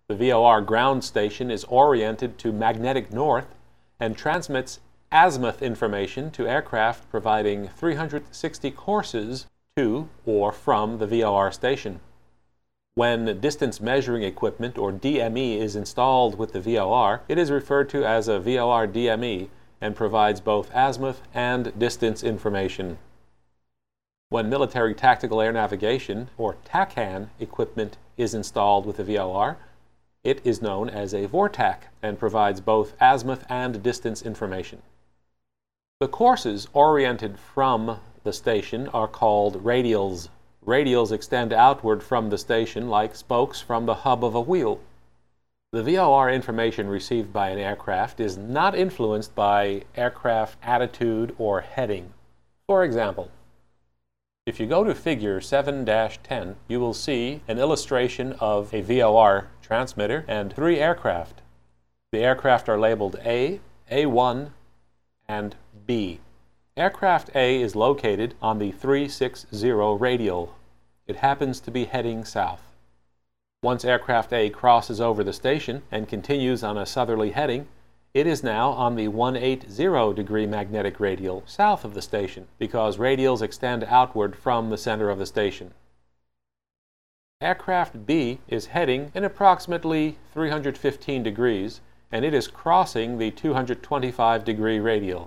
The VOR ground station is oriented to magnetic north and transmits azimuth information to aircraft providing 360 courses to or from the VOR station. When distance measuring equipment, or DME, is installed with the VOR, it is referred to as a VOR DME and provides both azimuth and distance information. When military tactical air navigation, or TACAN, equipment is installed with the VOR, it is known as a VORTAC and provides both azimuth and distance information. The courses oriented from the station are called radials. Radials extend outward from the station like spokes from the hub of a wheel. The VOR information received by an aircraft is not influenced by aircraft attitude or heading. For example, if you go to figure 7-10, you will see an illustration of a VOR transmitter and 3 aircraft. The aircraft are labeled A, A1, and B. Aircraft A is located on the 360 radial. It happens to be heading south. Once aircraft A crosses over the station and continues on a southerly heading, it is now on the 180-degree magnetic radial south of the station because radials extend outward from the center of the station. Aircraft B is heading in approximately 315 degrees and it is crossing the 225-degree radial.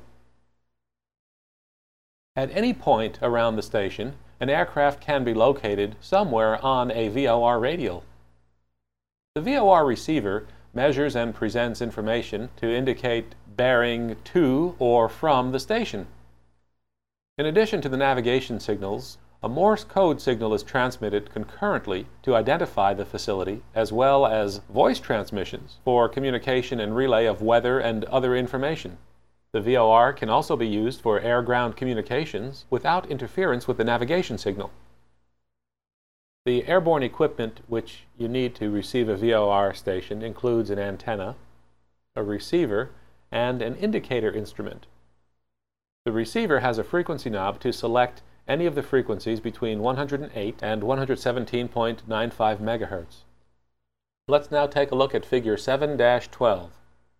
At any point around the station, an aircraft can be located somewhere on a VOR radial. The VOR receiver measures and presents information to indicate bearing to or from the station. In addition to the navigation signals, a Morse code signal is transmitted concurrently to identify the facility, as well as voice transmissions for communication and relay of weather and other information. The VOR can also be used for air-ground communications without interference with the navigation signal. The airborne equipment which you need to receive a VOR station includes an antenna, a receiver, and an indicator instrument. The receiver has a frequency knob to select any of the frequencies between 108 and 117.95 MHz. Let's now take a look at figure 7-12.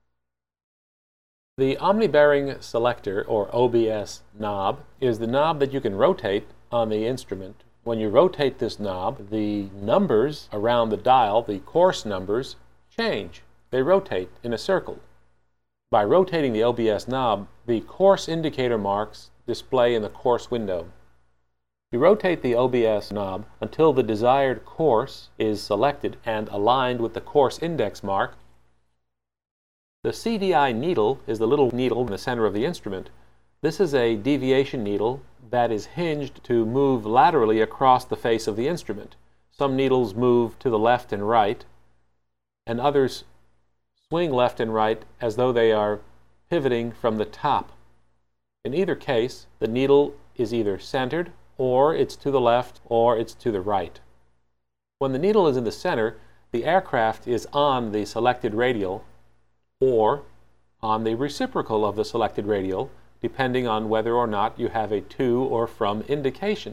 The Omni-Bearing Selector, or OBS, knob is the knob that you can rotate on the instrument. When you rotate this knob, the numbers around the dial, the course numbers, change. They rotate in a circle. By rotating the OBS knob, the course indicator marks display in the course window. You rotate the OBS knob until the desired course is selected and aligned with the course index mark. The CDI needle is the little needle in the center of the instrument. This is a deviation needle that is hinged to move laterally across the face of the instrument. Some needles move to the left and right, and others swing left and right as though they are pivoting from the top. In either case, the needle is either centered, or it's to the left, or it's to the right. When the needle is in the center, the aircraft is on the selected radial, or on the reciprocal of the selected radial, depending on whether or not you have a to or from indication.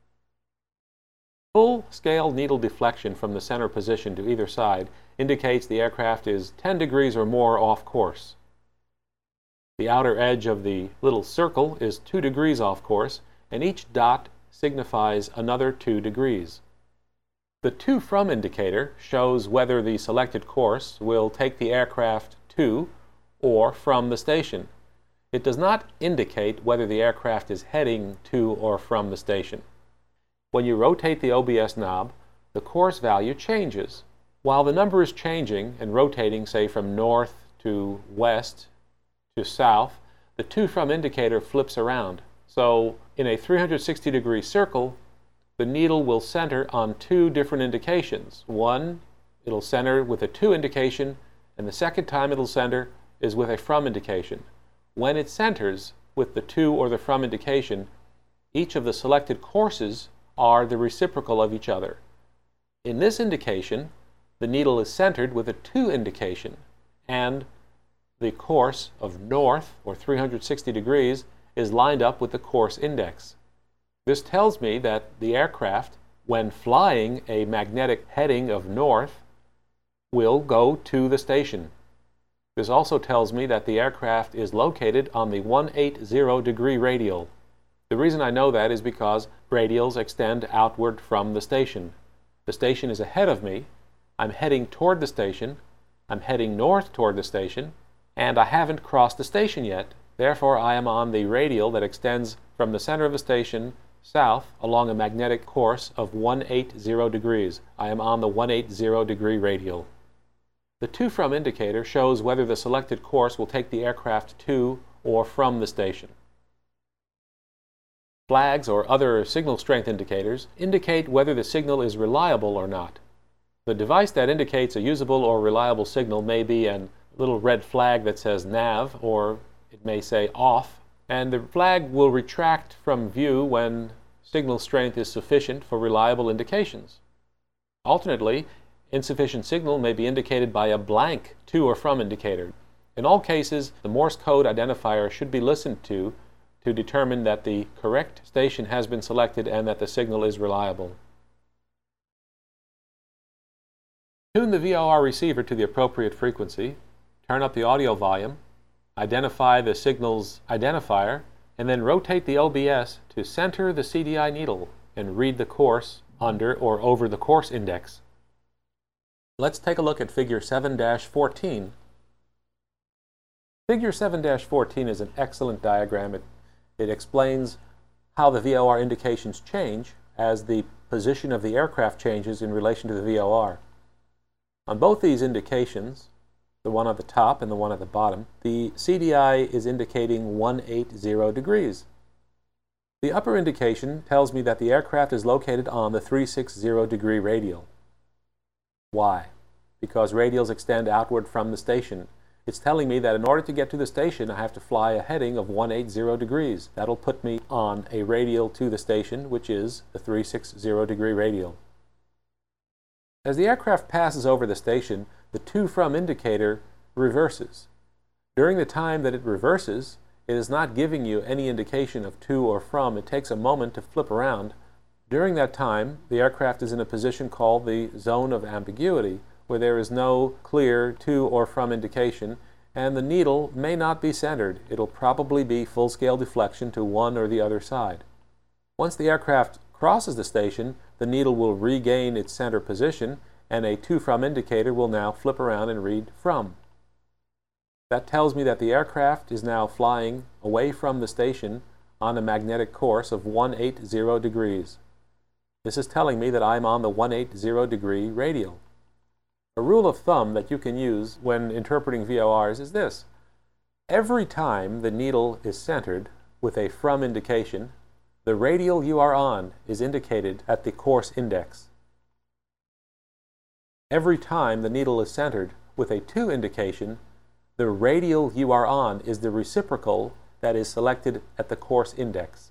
Full-scale needle deflection from the center position to either side indicates the aircraft is 10 degrees or more off course. The outer edge of the little circle is 2 degrees off course, and each dot signifies another 2 degrees. The to from indicator shows whether the selected course will take the aircraft to or from the station. It does not indicate whether the aircraft is heading to or from the station. When you rotate the OBS knob, the course value changes. While the number is changing and rotating, say from north to west to south, the to from indicator flips around. So in a 360-degree circle, the needle will center on 2 different indications. One, it'll center with a to indication, and the second time it'll center is with a from indication. When it centers with the to or the from indication, each of the selected courses are the reciprocal of each other. In this indication, the needle is centered with a to indication, and the course of north, or 360 degrees, is lined up with the course index. This tells me that the aircraft, when flying a magnetic heading of north, will go to the station. This also tells me that the aircraft is located on the 180-degree radial. The reason I know that is because radials extend outward from the station. The station is ahead of me. I'm heading toward the station. I'm heading north toward the station, and I haven't crossed the station yet. Therefore, I am on the radial that extends from the center of the station south along a magnetic course of 180 degrees. I am on the 180-degree radial. The to from indicator shows whether the selected course will take the aircraft to or from the station. Flags or other signal strength indicators indicate whether the signal is reliable or not. The device that indicates a usable or reliable signal may be a little red flag that says nav, or it may say off, and the flag will retract from view when signal strength is sufficient for reliable indications. Alternately, insufficient signal may be indicated by a blank to or from indicator. In all cases, the Morse code identifier should be listened to determine that the correct station has been selected and that the signal is reliable. Tune the VOR receiver to the appropriate frequency, turn up the audio volume, identify the signal's identifier, and then rotate the OBS to center the CDI needle and read the course under or over the course index. Let's take a look at Figure 7-14. Figure 7-14 is an excellent diagram. It explains how the VOR indications change as the position of the aircraft changes in relation to the VOR. On both these indications, the one at the top and the one at the bottom, the CDI is indicating 180 degrees. The upper indication tells me that the aircraft is located on the 360-degree radial. Why? Because radials extend outward from the station. It's telling me that in order to get to the station, I have to fly a heading of 180 degrees. That'll put me on a radial to the station, which is the 360-degree radial. As the aircraft passes over the station, the to from indicator reverses. During the time that it reverses, it is not giving you any indication of to or from. It takes a moment to flip around. During that time, the aircraft is in a position called the zone of ambiguity, where there is no clear to or from indication, and the needle may not be centered. It'll probably be full-scale deflection to one or the other side. Once the aircraft crosses the station, the needle will regain its center position, and a to from indicator will now flip around and read from. That tells me that the aircraft is now flying away from the station on a magnetic course of 180 degrees. This is telling me that I'm on the 180-degree radial. A rule of thumb that you can use when interpreting VORs is this. Every time the needle is centered with a from indication, the radial you are on is indicated at the course index. Every time the needle is centered with a to indication, the radial you are on is the reciprocal that is selected at the course index.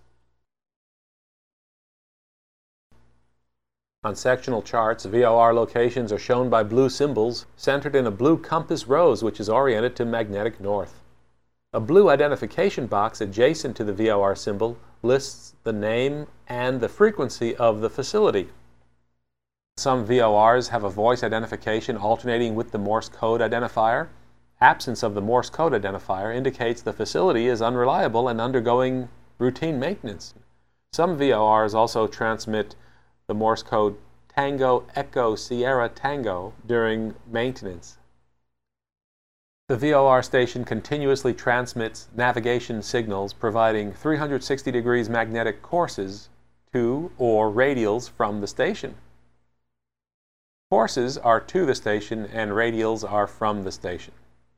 On sectional charts, VOR locations are shown by blue symbols centered in a blue compass rose which is oriented to magnetic north. A blue identification box adjacent to the VOR symbol lists the name and the frequency of the facility. Some VORs have a voice identification alternating with the Morse code identifier. Absence of the Morse code identifier indicates the facility is unreliable and undergoing routine maintenance. Some VORs also transmit the Morse code Tango Echo Sierra Tango during maintenance. The VOR station continuously transmits navigation signals providing 360 degrees magnetic courses to or radials from the station. Courses are to the station and radials are from the station.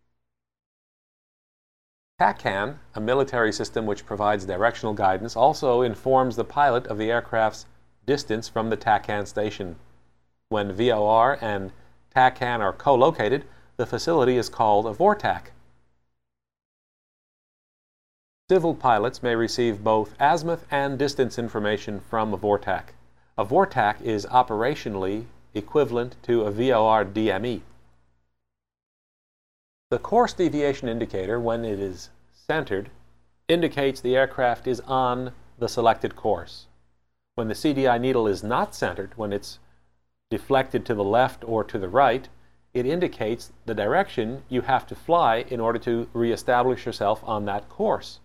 TACAN, a military system which provides directional guidance, also informs the pilot of the aircraft's distance from the TACAN station. When VOR and TACAN are co-located, the facility is called a VORTAC. Civil pilots may receive both azimuth and distance information from a VORTAC. A VORTAC is operationally equivalent to a VOR DME. The course deviation indicator, when it is centered, indicates the aircraft is on the selected course. When the CDI needle is not centered, when it's deflected to the left or to the right, it indicates the direction you have to fly in order to reestablish yourself on that course.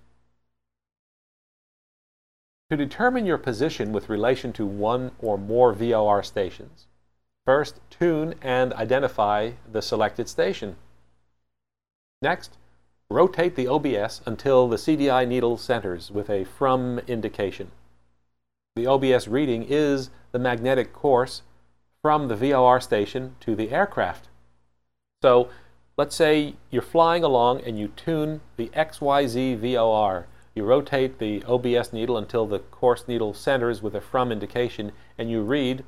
To determine your position with relation to one or more VOR stations, first tune and identify the selected station. Next, rotate the OBS until the CDI needle centers with a from indication. The OBS reading is the magnetic course from the VOR station to the aircraft. So let's say you're flying along and you tune the XYZ VOR. You rotate the OBS needle until the course needle centers with a from indication, and you read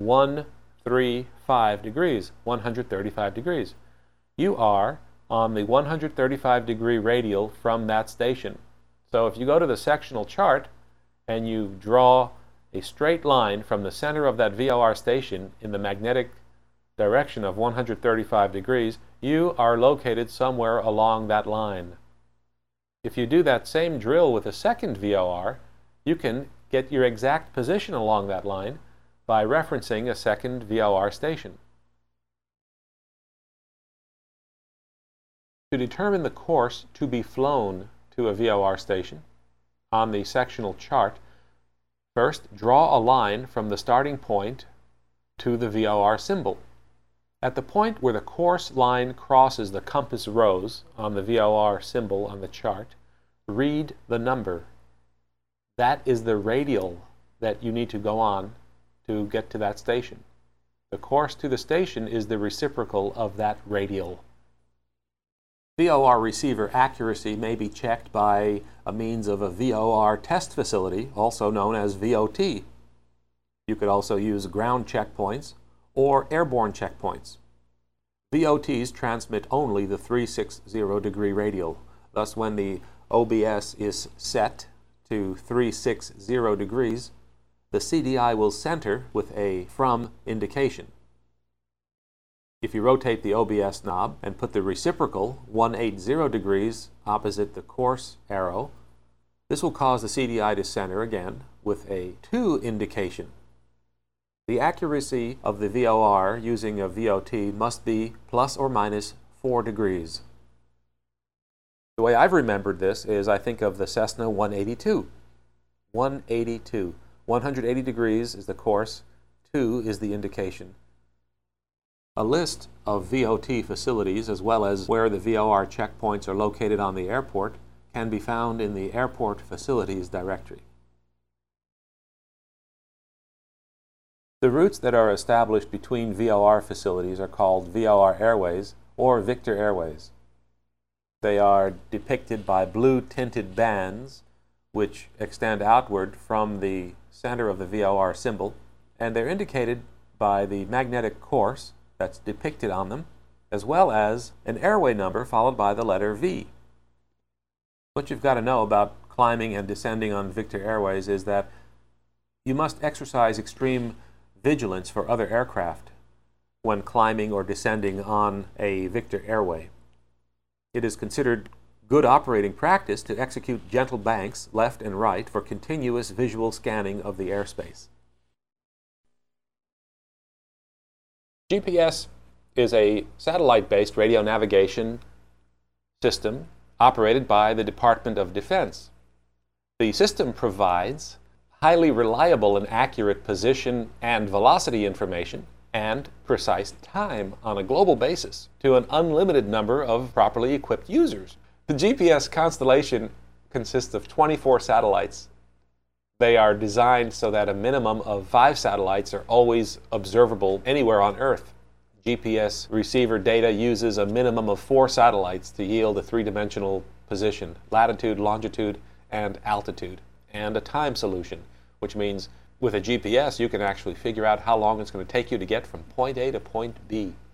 135 degrees, 135 degrees. You are on the 135 degree radial from that station. So if you go to the sectional chart and you draw a straight line from the center of that VOR station in the magnetic direction of 135 degrees, you are located somewhere along that line. If you do that same drill with a second VOR, you can get your exact position along that line by referencing a second VOR station. To determine the course to be flown to a VOR station, on the sectional chart, first draw a line from the starting point to the VOR symbol. At the point where the course line crosses the compass rose on the VOR symbol on the chart, read the number. That is the radial that you need to go on to get to that station. The course to the station is the reciprocal of that radial. VOR receiver accuracy may be checked by a means of a VOR test facility, also known as VOT. You could also use ground checkpoints or airborne checkpoints. VOTs transmit only the 360 degree radial. Thus, when the OBS is set to 360 degrees, the CDI will center with a from indication. If you rotate the OBS knob and put the reciprocal 180 degrees opposite the course arrow, this will cause the CDI to center again with a to indication. The accuracy of the VOR using a VOT must be plus or minus 4 degrees. The way I've remembered this is I think of the Cessna 182. 182. 180 degrees is the course, 2 is the indication. A list of VOT facilities, as well as where the VOR checkpoints are located on the airport, can be found in the Airport Facilities directory. The routes that are established between VOR facilities are called VOR Airways or Victor Airways. They are depicted by blue tinted bands which extend outward from the center of the VOR symbol, and they're indicated by the magnetic course that's depicted on them, as well as an airway number followed by the letter V. What you've got to know about climbing and descending on Victor Airways is that you must exercise extreme vigilance for other aircraft when climbing or descending on a Victor Airway. It is considered good operating practice to execute gentle banks left and right for continuous visual scanning of the airspace. GPS is a satellite-based radio navigation system operated by the Department of Defense. The system provides highly reliable and accurate position and velocity information and precise time on a global basis to an unlimited number of properly equipped users. The GPS constellation consists of 24 satellites. They are designed so that a minimum of 5 satellites are always observable anywhere on Earth. GPS receiver data uses a minimum of 4 satellites to yield a 3-dimensional position, latitude, longitude, and altitude, and a time solution, which means with a GPS you can actually figure out how long it's going to take you to get from point A to point B.